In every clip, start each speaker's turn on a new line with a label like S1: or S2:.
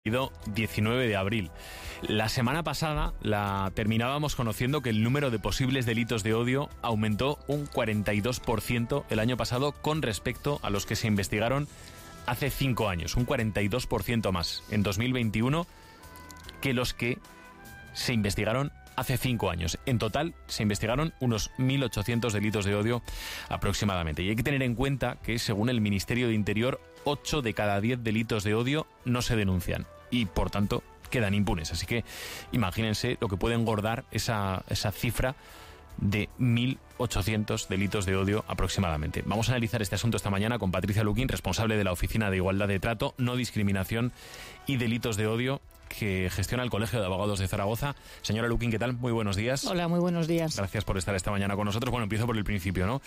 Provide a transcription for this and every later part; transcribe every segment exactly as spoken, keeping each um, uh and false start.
S1: diecinueve de abril. La semana pasada la terminábamos conociendo que el número de posibles delitos de odio aumentó un cuarenta y dos por ciento el año pasado con respecto a los que se investigaron hace cinco años, un cuarenta y dos por ciento más en dos mil veintiuno que los que se investigaron hace cinco años. En total se investigaron unos mil ochocientos delitos de odio aproximadamente. Y hay que tener en cuenta que, según el Ministerio de Interior, ocho de cada diez delitos de odio no se denuncian y, por tanto, quedan impunes. Así que imagínense lo que puede engordar esa, esa cifra de mil ochocientos delitos de odio aproximadamente. Vamos a analizar este asunto esta mañana con Patricia Luquín, responsable de la Oficina de Igualdad de Trato, No Discriminación y Delitos de Odio, que gestiona el Colegio de Abogados de Zaragoza. Señora Luquín, ¿qué tal? Muy buenos días.
S2: Hola, muy buenos días.
S1: Gracias por estar esta mañana con nosotros. Bueno, empiezo por el principio, ¿no?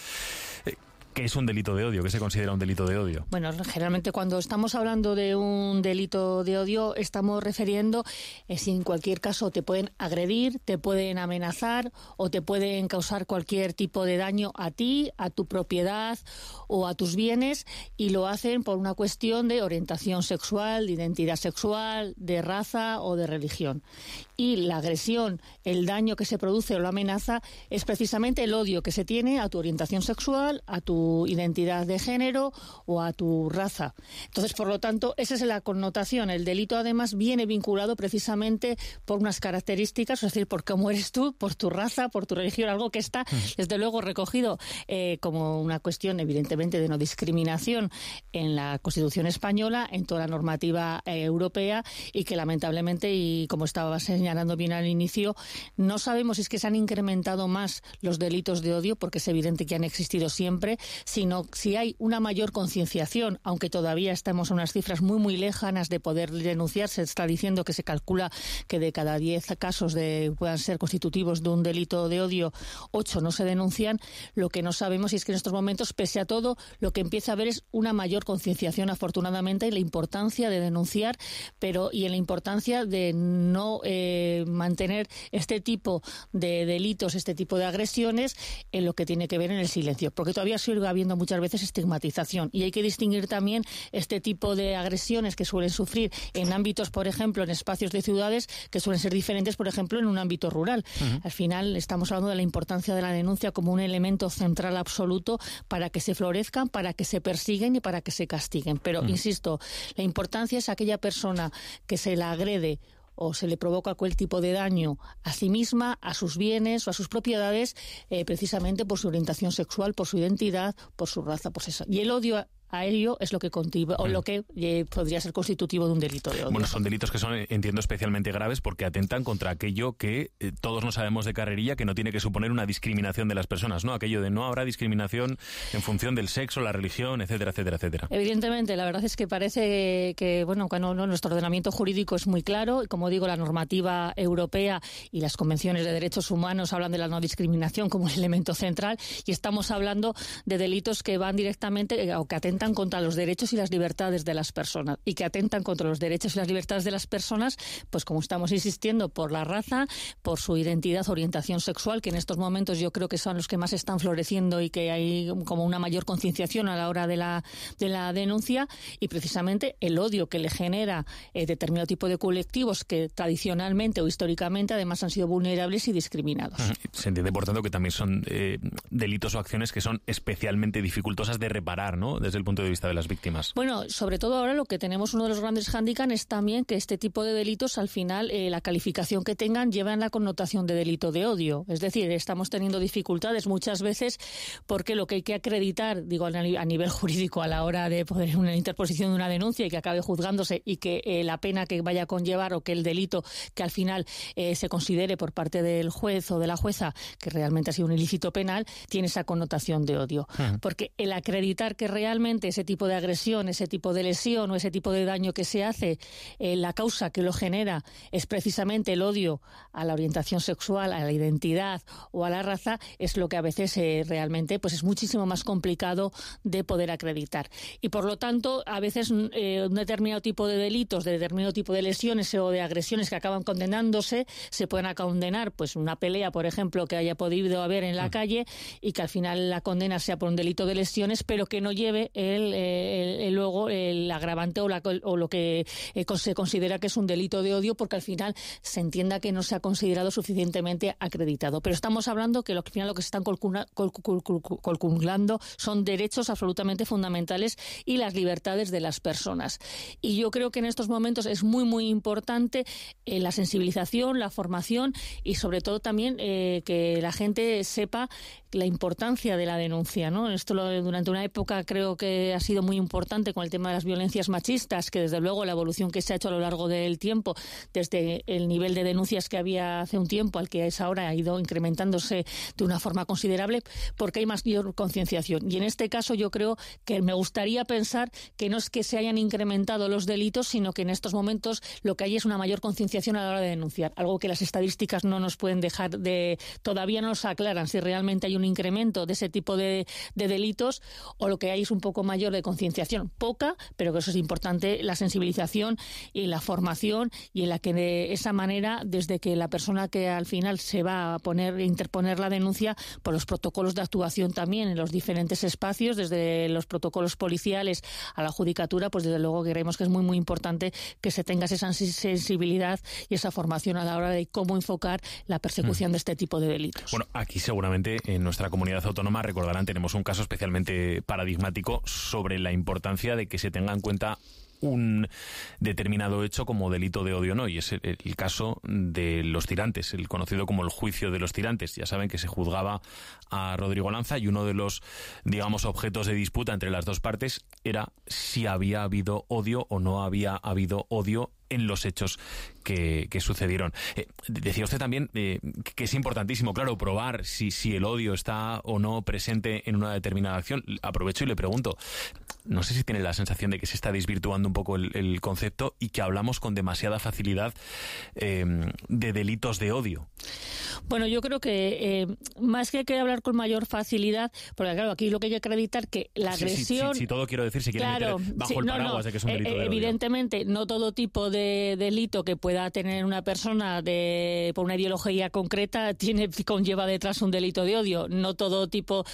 S1: ¿Qué es un delito de odio? ¿Qué se considera un delito de odio?
S2: Bueno, generalmente cuando estamos hablando de un delito de odio estamos refiriendo eh, si en cualquier caso te pueden agredir, te pueden amenazar o te pueden causar cualquier tipo de daño a ti, a tu propiedad o a tus bienes, y lo hacen por una cuestión de orientación sexual, de identidad sexual, de raza o de religión. Y la agresión, el daño que se produce o la amenaza es precisamente el odio que se tiene a tu orientación sexual, a tu identidad de género o a tu raza. Entonces, por lo tanto, esa es la connotación. El delito, además, viene vinculado precisamente por unas características, es decir, por cómo eres tú, por tu raza, por tu religión, algo que está, desde luego, recogido eh, como una cuestión, evidentemente, de no discriminación en la Constitución española, en toda la normativa eh, europea, y que, lamentablemente, y como estaba señalando bien al inicio, no sabemos si es que se han incrementado más los delitos de odio, porque es evidente que han existido siempre, sino si hay una mayor concienciación, aunque todavía estamos en unas cifras muy muy lejanas de poder denunciar. Se está diciendo que se calcula que de cada diez casos de puedan ser constitutivos de un delito de odio, ocho no se denuncian. Lo que no sabemos es que en estos momentos, pese a todo, lo que empieza a haber es una mayor concienciación, afortunadamente, y la importancia de denunciar, pero y en la importancia de no eh, mantener este tipo de delitos, este tipo de agresiones, en lo que tiene que ver en el silencio, porque todavía sigue habiendo muchas veces estigmatización, y hay que distinguir también este tipo de agresiones que suelen sufrir en ámbitos, por ejemplo, en espacios de ciudades, que suelen ser diferentes, por ejemplo, en un ámbito rural. Uh-huh. Al final estamos hablando de la importancia de la denuncia como un elemento central absoluto para que se florezcan, para que se persiguen y para que se castiguen. Pero, uh-huh. insisto, la importancia es aquella persona que se la agrede o se le provoca cualquier tipo de daño a sí misma, a sus bienes o a sus propiedades, eh, precisamente por su orientación sexual, por su identidad, por su raza, por eso. Y el odio a ello es lo que contiva, o lo que eh, podría ser constitutivo de un delito de odio.
S1: Bueno, son delitos que son, entiendo, especialmente graves porque atentan contra aquello que eh, todos no sabemos de carrerilla, que no tiene que suponer una discriminación de las personas, ¿no? Aquello de no habrá discriminación en función del sexo, la religión, etcétera, etcétera, etcétera.
S2: Evidentemente, la verdad es que parece que, bueno, cuando no, nuestro ordenamiento jurídico es muy claro, y como digo, la normativa europea y las convenciones de derechos humanos hablan de la no discriminación como un elemento central, y estamos hablando de delitos que van directamente o que atentan contra los derechos y las libertades de las personas, y que atentan contra los derechos y las libertades de las personas, pues como estamos insistiendo, por la raza, por su identidad, orientación sexual, que en estos momentos yo creo que son los que más están floreciendo y que hay como una mayor concienciación a la hora de la de la denuncia, y precisamente el odio que le genera eh, determinado tipo de colectivos que tradicionalmente o históricamente además han sido vulnerables y discriminados.
S1: Se entiende, por tanto, que también son eh, delitos o acciones que son especialmente dificultosas de reparar, ¿no? Desde el punto de vista de las víctimas.
S2: Bueno, sobre todo ahora lo que tenemos, uno de los grandes hándicaps es también que este tipo de delitos, al final, eh, la calificación que tengan llevan la connotación de delito de odio. Es decir, estamos teniendo dificultades muchas veces porque lo que hay que acreditar, digo, a nivel jurídico a la hora de poder una interposición de una denuncia y que acabe juzgándose, y que eh, la pena que vaya a conllevar o que el delito que al final eh, se considere por parte del juez o de la jueza que realmente ha sido un ilícito penal, tiene esa connotación de odio. Uh-huh. Porque el acreditar que realmente ese tipo de agresión, ese tipo de lesión o ese tipo de daño que se hace, eh, la causa que lo genera es precisamente el odio a la orientación sexual, a la identidad o a la raza, es lo que a veces eh, realmente pues es muchísimo más complicado de poder acreditar. Y por lo tanto, a veces eh, un determinado tipo de delitos, de determinado tipo de lesiones o de agresiones que acaban condenándose, se pueden condenar, pues una pelea, por ejemplo, que haya podido haber en la calle, y que al final la condena sea por un delito de lesiones, pero que no lleve el, el, el luego el agravante o, la, o lo que eh, se considera que es un delito de odio, porque al final se entienda que no se ha considerado suficientemente acreditado. Pero estamos hablando que al final lo que se están calculando son derechos absolutamente fundamentales y las libertades de las personas. Y yo creo que en estos momentos es muy, muy importante eh, la sensibilización, la formación y sobre todo también eh, que la gente sepa la importancia de la denuncia, ¿no? Esto lo, durante una época creo que ha sido muy importante con el tema de las violencias machistas, que desde luego la evolución que se ha hecho a lo largo del tiempo, desde el nivel de denuncias que había hace un tiempo al que es ahora, ha ido incrementándose de una forma considerable porque hay mayor concienciación. Y en este caso yo creo que me gustaría pensar que no es que se hayan incrementado los delitos, sino que en estos momentos lo que hay es una mayor concienciación a la hora de denunciar, algo que las estadísticas no nos pueden dejar de... todavía no nos aclaran si realmente hay un incremento de ese tipo de, de delitos o lo que hay es un poco mayor de concienciación, poca, pero que eso es importante, la sensibilización y la formación, y en la que de esa manera, desde que la persona que al final se va a poner interponer la denuncia, por los protocolos de actuación también en los diferentes espacios, desde los protocolos policiales a la judicatura, pues desde luego creemos que es muy muy importante que se tenga esa sensibilidad y esa formación a la hora de cómo enfocar la persecución mm. de este tipo de delitos.
S1: Bueno, aquí seguramente en nuestra comunidad autónoma, recordarán, tenemos un caso especialmente paradigmático sobre la importancia de que se tenga en cuenta un determinado hecho como delito de odio, ¿no? Y es el, el caso de los tirantes, el conocido como el juicio de los tirantes. Ya saben que se juzgaba a Rodrigo Lanza y uno de los, digamos, objetos de disputa entre las dos partes era si había habido odio o no había habido odio en los hechos que, que sucedieron. Eh, decía usted también eh, que es importantísimo, claro, probar si, si el odio está o no presente en una determinada acción. Aprovecho y le pregunto, no sé si tiene la sensación de que se está desvirtuando un poco el, el concepto y que hablamos con demasiada facilidad eh, de delitos de odio.
S2: Bueno, yo creo que eh, más que hay que hablar con mayor facilidad, porque claro, aquí lo que hay que acreditar que la agresión...
S1: Si sí, sí, sí, todo quiero decir, se quiere claro, meter bajo sí, el paraguas no, no, de que es un delito eh, de odio.
S2: Evidentemente, no todo tipo de delito que pueda tener una persona de por una ideología concreta tiene conlleva detrás un delito de odio. No todo tipo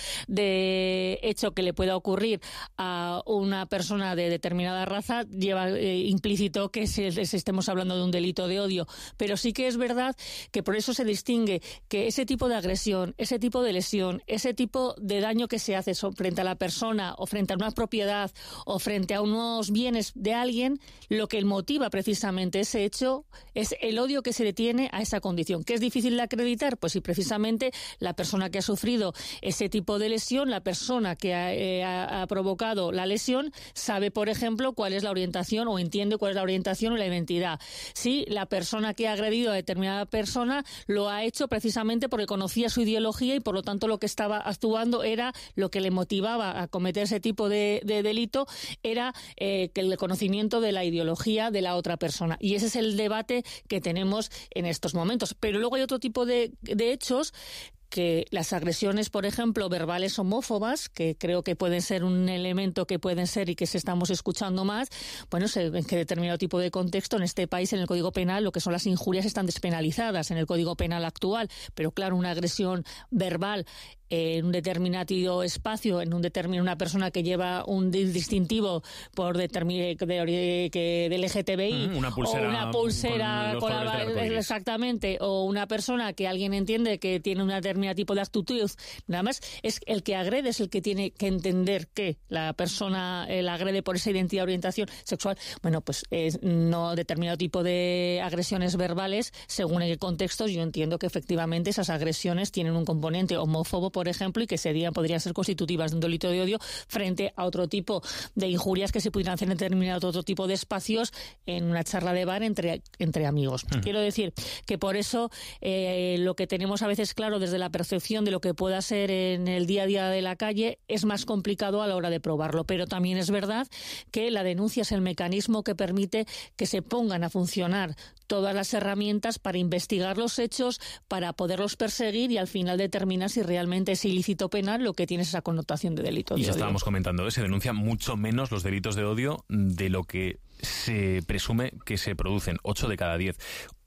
S2: de hecho que le pueda ocurrir a una persona de determinada raza lleva eh, implícito que se, se estemos hablando de un delito de odio. Pero sí que es verdad que por eso se distingue que ese tipo de agresión, ese tipo de lesión, ese tipo de daño que se hace frente a la persona o frente a una propiedad o frente a unos bienes de alguien, lo que motiva precisamente ese hecho es el odio que se le tiene a esa condición. ¿Qué es difícil de acreditar? Pues si precisamente la persona que ha sufrido ese tipo de lesión, la persona que ha, eh, ha, ha provocado la lesión, sabe, por ejemplo, cuál es la orientación o entiende cuál es la orientación o la identidad. Si la persona que ha agredido a determinada persona lo ha hecho precisamente porque conocía su ideología y por lo tanto lo que estaba actuando era lo que le motivaba a cometer ese tipo de, de delito, era eh, que el conocimiento de la ideología de la otra persona. Y ese es el debate que tenemos en estos momentos. Pero luego hay otro tipo de, de hechos, que las agresiones, por ejemplo, verbales homófobas, que creo que pueden ser un elemento que pueden ser y que se estamos escuchando más, bueno, en que determinado tipo de contexto en este país, en el Código Penal, lo que son las injurias están despenalizadas en el Código Penal actual, pero claro, una agresión verbal en un determinado espacio, en un determinado una persona que lleva un distintivo por determin, de, que de L G T B I,
S1: mm, una pulsera,
S2: o una pulsera con con la, exactamente, o una persona que alguien entiende que tiene un determinado tipo de actitud, nada más es el que agrede, es el que tiene que entender que la persona eh, la agrede por esa identidad, orientación sexual. Bueno, pues es no determinado tipo de agresiones verbales, según en qué contextos, yo entiendo que efectivamente esas agresiones tienen un componente homófobo, por ejemplo, y que serían, podrían ser constitutivas de un delito de odio frente a otro tipo de injurias que se pudieran hacer en determinado otro tipo de espacios en una charla de bar entre, entre amigos. Mm. Quiero decir que por eso eh, lo que tenemos a veces claro desde la percepción de lo que pueda ser en el día a día de la calle es más complicado a la hora de probarlo, pero también es verdad que la denuncia es el mecanismo que permite que se pongan a funcionar todas las herramientas para investigar los hechos, para poderlos perseguir y al final determinar si realmente es ilícito penal lo que tiene esa connotación de delito de
S1: odio. Y ya
S2: odio.
S1: estábamos comentando, ¿eh? Se denuncian mucho menos los delitos de odio de lo que se presume que se producen, ocho de cada diez.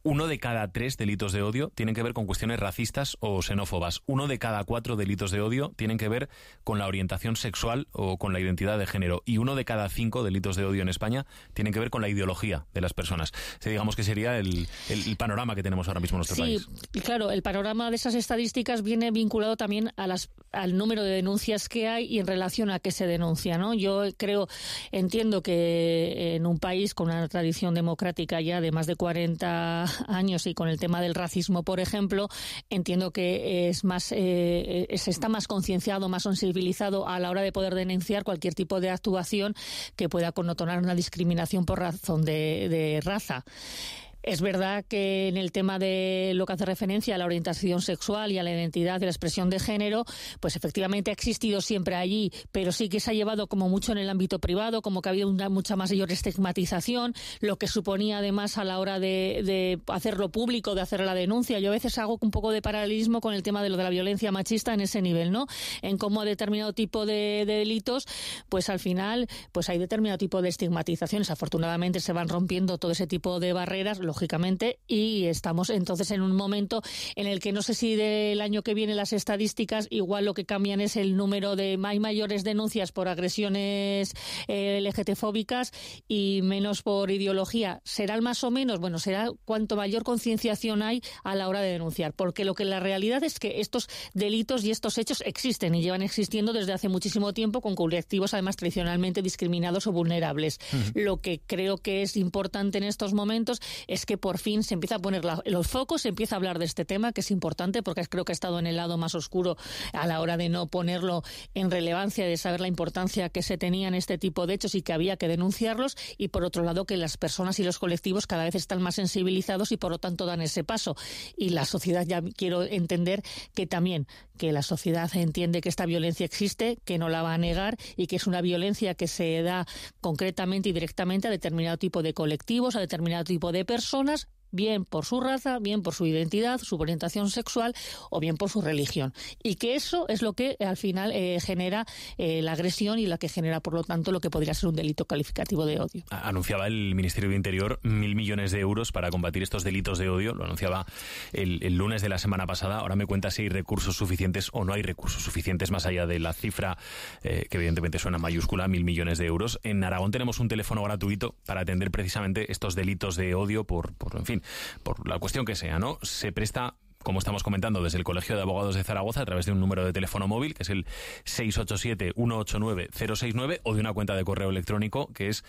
S1: Uno de cada tres delitos de odio tienen que ver con cuestiones racistas o xenófobas. Uno de cada cuatro delitos de odio tienen que ver con la orientación sexual o con la identidad de género. Y uno de cada cinco delitos de odio en España tienen que ver con la ideología de las personas. O sea, digamos que sería el, el, el panorama que tenemos ahora mismo en nuestro
S2: sí,
S1: país.
S2: Sí, claro, el panorama de esas estadísticas viene vinculado también a las, al número de denuncias que hay y en relación a qué se denuncia, ¿no? Yo creo, entiendo que en un país con una tradición democrática ya de más de cuarenta años y con el tema del racismo, por ejemplo, entiendo que es más eh, se está más concienciado, más sensibilizado a la hora de poder denunciar cualquier tipo de actuación que pueda connotar una discriminación por razón de, de raza. Es verdad que en el tema de lo que hace referencia a la orientación sexual y a la identidad de la expresión de género, pues efectivamente ha existido siempre allí, pero sí que se ha llevado como mucho en el ámbito privado, como que había una mucha mayor estigmatización, lo que suponía además a la hora de, de hacerlo público, de hacer la denuncia. Yo a veces hago un poco de paralelismo con el tema de lo de la violencia machista en ese nivel, ¿no? En cómo determinado tipo de, de delitos, pues al final pues hay determinado tipo de estigmatizaciones. Afortunadamente se van rompiendo todo ese tipo de barreras, lógicamente, y estamos entonces en un momento en el que no sé si del año que viene las estadísticas igual lo que cambian es el número de hay mayores denuncias por agresiones eh, L G T B-fóbicas y menos por ideología. ¿Será más o menos? Bueno, será cuanto mayor concienciación hay a la hora de denunciar, porque lo que la realidad es que estos delitos y estos hechos existen y llevan existiendo desde hace muchísimo tiempo con colectivos además tradicionalmente discriminados o vulnerables. Uh-huh. Lo que creo que es importante en estos momentos es que por fin se empieza a poner la, los focos, se empieza a hablar de este tema, que es importante porque creo que ha estado en el lado más oscuro a la hora de no ponerlo en relevancia, de saber la importancia que se tenía en este tipo de hechos y que había que denunciarlos, y por otro lado que las personas y los colectivos cada vez están más sensibilizados y por lo tanto dan ese paso. Y la sociedad, ya quiero entender que también, que la sociedad entiende que esta violencia existe, que no la va a negar y que es una violencia que se da concretamente y directamente a determinado tipo de colectivos, a determinado tipo de personas, bien por su raza, bien por su identidad, su orientación sexual o bien por su religión. Y que eso es lo que al final eh, genera eh, la agresión y la que genera, por lo tanto, lo que podría ser un delito calificativo de odio.
S1: Anunciaba el Ministerio de Interior mil millones de euros para combatir estos delitos de odio. Lo anunciaba el, el lunes de la semana pasada. Ahora me cuenta si hay recursos suficientes o no hay recursos suficientes más allá de la cifra eh, que evidentemente suena mayúscula, mil millones de euros. En Aragón tenemos un teléfono gratuito para atender precisamente estos delitos de odio por, por en fin, por la cuestión que sea, ¿no? Se presta, como estamos comentando, desde el Colegio de Abogados de Zaragoza a través de un número de teléfono móvil que es el seis ocho siete, uno ocho nueve, cero seis nueve o de una cuenta de correo electrónico que es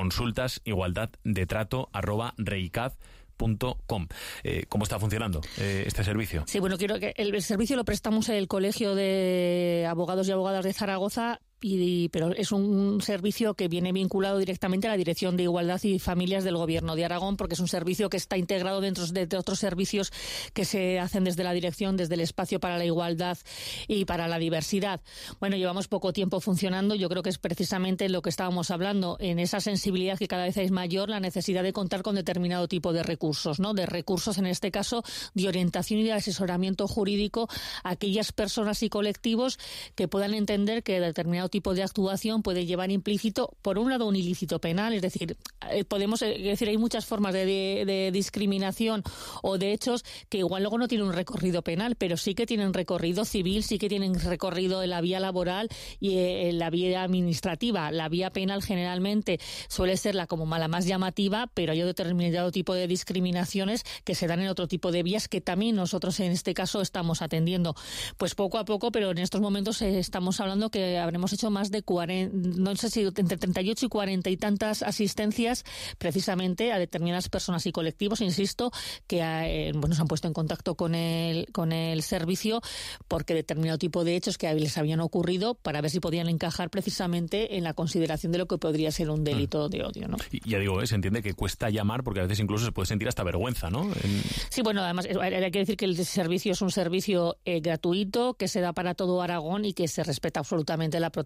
S1: consultasigualdaddetrato arroba reicad punto com. Eh, ¿Cómo está funcionando eh, este servicio?
S2: Sí, bueno, quiero que el, el servicio lo prestamos en el Colegio de Abogados y Abogadas de Zaragoza. Y, pero es un servicio que viene vinculado directamente a la Dirección de Igualdad y Familias del Gobierno de Aragón, porque es un servicio que está integrado dentro de, de otros servicios que se hacen desde la Dirección, desde el Espacio para la Igualdad y para la Diversidad. Bueno, llevamos poco tiempo funcionando. Yo creo que es precisamente lo que estábamos hablando, en esa sensibilidad que cada vez es mayor, la necesidad de contar con determinado tipo de recursos, ¿no? De recursos, en este caso, de orientación y de asesoramiento jurídico a aquellas personas y colectivos que puedan entender que determinado tipo de actuación puede llevar implícito, por un lado, un ilícito penal, es decir, podemos es decir, hay muchas formas de, de, de discriminación o de hechos que igual luego no tienen un recorrido penal, pero sí que tienen recorrido civil, sí que tienen recorrido en la vía laboral y en la vía administrativa. La vía penal generalmente suele ser la como la más llamativa, pero hay determinado tipo de discriminaciones que se dan en otro tipo de vías que también nosotros en este caso estamos atendiendo. Pues poco a poco, pero en estos momentos eh, estamos hablando que habremos hecho más de cuarenta, no sé si entre treinta y ocho y cuarenta y tantas asistencias precisamente a determinadas personas y colectivos, insisto, que eh, bueno, se han puesto en contacto con el, con el servicio porque determinado tipo de hechos que les habían ocurrido para ver si podían encajar precisamente en la consideración de lo que podría ser un delito mm. de odio, ¿no?
S1: Y ya digo, ¿eh? Se entiende que cuesta llamar porque a veces incluso se puede sentir hasta vergüenza, ¿no? En...
S2: Sí, bueno, además hay que decir que el servicio es un servicio eh, gratuito que se da para todo Aragón y que se respeta absolutamente la protección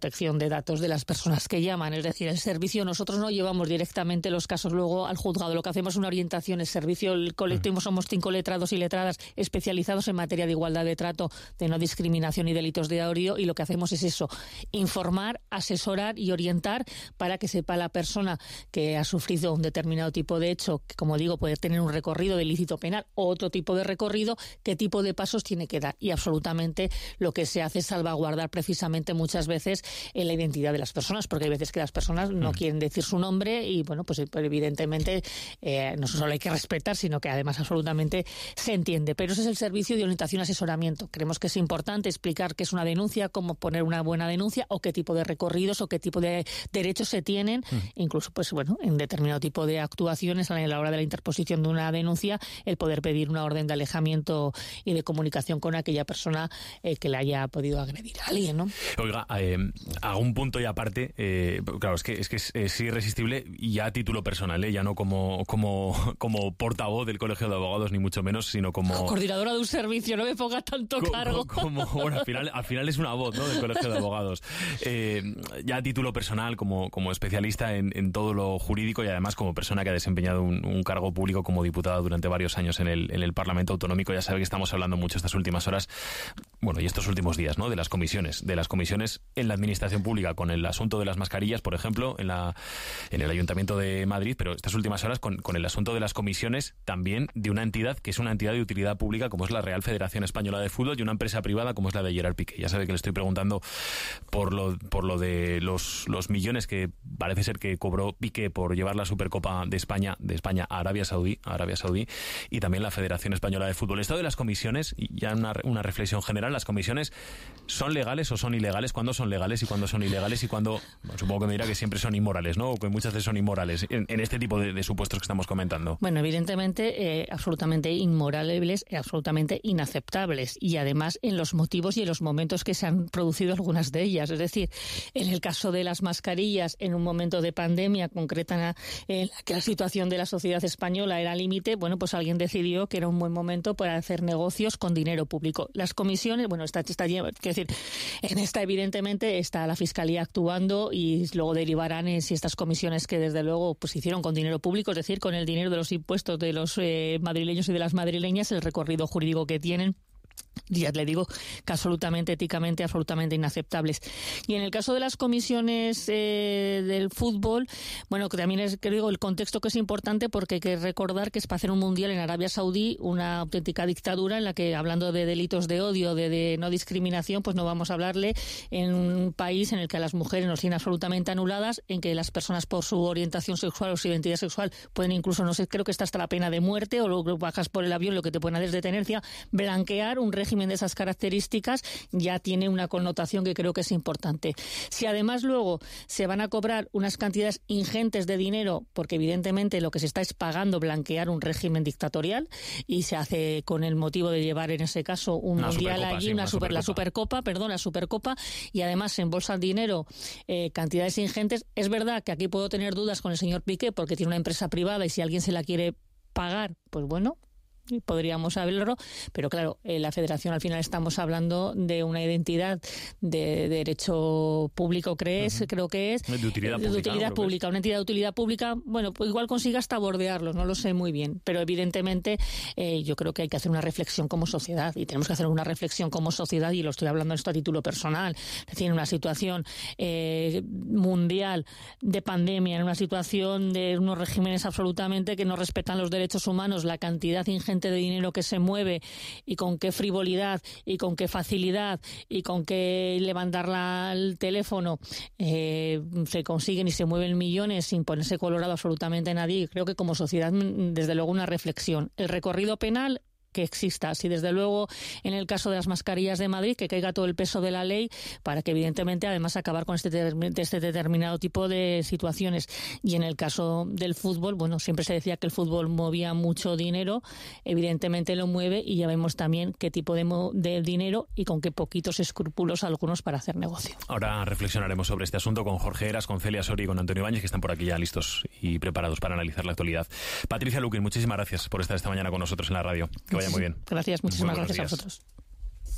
S2: protección de datos de las personas que llaman. Es decir, el servicio, nosotros no llevamos directamente los casos luego al juzgado. Lo que hacemos es una orientación, el servicio, el colectivo, somos cinco letrados y letradas especializados en materia de igualdad de trato, de no discriminación y delitos de odio, y lo que hacemos es eso, informar, asesorar y orientar para que sepa la persona que ha sufrido un determinado tipo de hecho, que como digo puede tener un recorrido de ilícito penal o otro tipo de recorrido, qué tipo de pasos tiene que dar. Y absolutamente lo que se hace es salvaguardar precisamente muchas veces en la identidad de las personas, porque hay veces que las personas no mm. quieren decir su nombre y bueno, pues evidentemente eh, no solo hay que respetar, sino que además absolutamente se entiende. Pero ese es el servicio de orientación y asesoramiento. Creemos que es importante explicar qué es una denuncia, cómo poner una buena denuncia o qué tipo de recorridos o qué tipo de derechos se tienen, mm. incluso pues bueno, en determinado tipo de actuaciones a la hora de la interposición de una denuncia, el poder pedir una orden de alejamiento y de comunicación con aquella persona eh, que le haya podido agredir a alguien, ¿no?
S1: Oiga, eh, hago un punto y aparte, eh, claro, es que es que es, es irresistible y ya a título personal, ¿eh? Ya no como, como, como portavoz del Colegio de Abogados, ni mucho menos, sino como...
S2: Coordinadora de un servicio, no me ponga tanto co cargo.
S1: Como, bueno, al final, al final es una voz, ¿no?, del Colegio de Abogados. Eh, ya a título personal, como, como especialista en, en todo lo jurídico y además como persona que ha desempeñado un, un cargo público como diputada durante varios años en el, en el Parlamento Autonómico, ya sabe que estamos hablando mucho estas últimas horas, bueno, y estos últimos días, ¿no?, de las comisiones, de las comisiones en la administración pública, con el asunto de las mascarillas, por ejemplo, en la en el Ayuntamiento de Madrid, pero estas últimas horas con, con el asunto de las comisiones también de una entidad que es una entidad de utilidad pública como es la Real Federación Española de Fútbol y una empresa privada como es la de Gerard Piqué. Ya sabe que le estoy preguntando por lo por lo de los, los millones que parece ser que cobró Piqué por llevar la Supercopa de España de España a Arabia Saudí, a Arabia Saudí y también la Federación Española de Fútbol. Esto de las comisiones, y ya una, una reflexión general, ¿las comisiones son legales o son ilegales? ¿Cuándo son legales y cuándo son ilegales? Y cuándo, bueno, supongo que me dirá que siempre son inmorales, ¿no? O que muchas veces son inmorales en, en este tipo de, de supuestos que estamos comentando.
S2: Bueno, evidentemente, eh, absolutamente inmorables y absolutamente inaceptables. Y además en los motivos y en los momentos que se han producido algunas de ellas. Es decir, en el caso de las mascarillas, en un momento de pandemia concreta en la que la situación de la sociedad española era límite, bueno, pues alguien decidió que era un buen momento para hacer negocios con dinero público. Las comisiones, bueno, está, está quiero decir, en esta evidentemente está la Fiscalía actuando y luego derivarán en si estas comisiones que desde luego pues hicieron con dinero público, es decir, con el dinero de los impuestos de los eh, madrileños y de las madrileñas, el recorrido jurídico que tienen. Ya le digo que absolutamente, éticamente, absolutamente inaceptables. Y en el caso de las comisiones eh, del fútbol, bueno, que también es, creo, el contexto que es importante porque hay que recordar que es para hacer un mundial en Arabia Saudí, una auténtica dictadura en la que, hablando de delitos de odio, de, de no discriminación, pues no vamos a hablarle en un país en el que a las mujeres nos tienen absolutamente anuladas, en que las personas por su orientación sexual o su identidad sexual pueden incluso, no sé, creo que está hasta la pena de muerte o lo bajas por el avión, lo que te pueden hacer es detenercia, blanquear un régimen de esas características ya tiene una connotación que creo que es importante. Si además luego se van a cobrar unas cantidades ingentes de dinero, porque evidentemente lo que se está es pagando blanquear un régimen dictatorial y se hace con el motivo de llevar en ese caso un una mundial allí, sí, una, una super, supercopa. la supercopa, perdón, la supercopa, y además se embolsan dinero, eh, cantidades ingentes. Es verdad que aquí puedo tener dudas con el señor Piqué porque tiene una empresa privada y si alguien se la quiere pagar, pues bueno, podríamos saberlo, pero claro, eh, la Federación al final estamos hablando de una identidad de, de derecho público, ¿crees? Uh-huh. Creo que es
S1: de utilidad
S2: de
S1: pública,
S2: utilidad
S1: ¿no?
S2: pública, una entidad de utilidad pública, bueno, pues igual consiga hasta bordearlo, no lo sé muy bien, pero evidentemente eh, yo creo que hay que hacer una reflexión como sociedad y tenemos que hacer una reflexión como sociedad y lo estoy hablando esto a título personal, es decir, en una situación eh, mundial de pandemia, en una situación de unos regímenes absolutamente que no respetan los derechos humanos, la cantidad ingente de dinero que se mueve y con qué frivolidad y con qué facilidad y con qué levantar la, el teléfono eh, se consiguen y se mueven millones sin ponerse colorado absolutamente nadie. Creo que como sociedad, desde luego, una reflexión. El recorrido penal que exista, si desde luego en el caso de las mascarillas de Madrid que caiga todo el peso de la ley para que evidentemente además acabar con este, de este determinado tipo de situaciones. Y en el caso del fútbol, bueno, siempre se decía que el fútbol movía mucho dinero, evidentemente lo mueve y ya vemos también qué tipo de, de dinero y con qué poquitos escrúpulos algunos para hacer negocio.
S1: Ahora reflexionaremos sobre este asunto con Jorge Heras, con Celia Sori y con Antonio Ibáñez, que están por aquí ya listos y preparados para analizar la actualidad. Patricia Luquín, muchísimas gracias por estar esta mañana con nosotros en la radio. Que vaya muy bien.
S2: Gracias, muchísimas gracias días. a vosotros.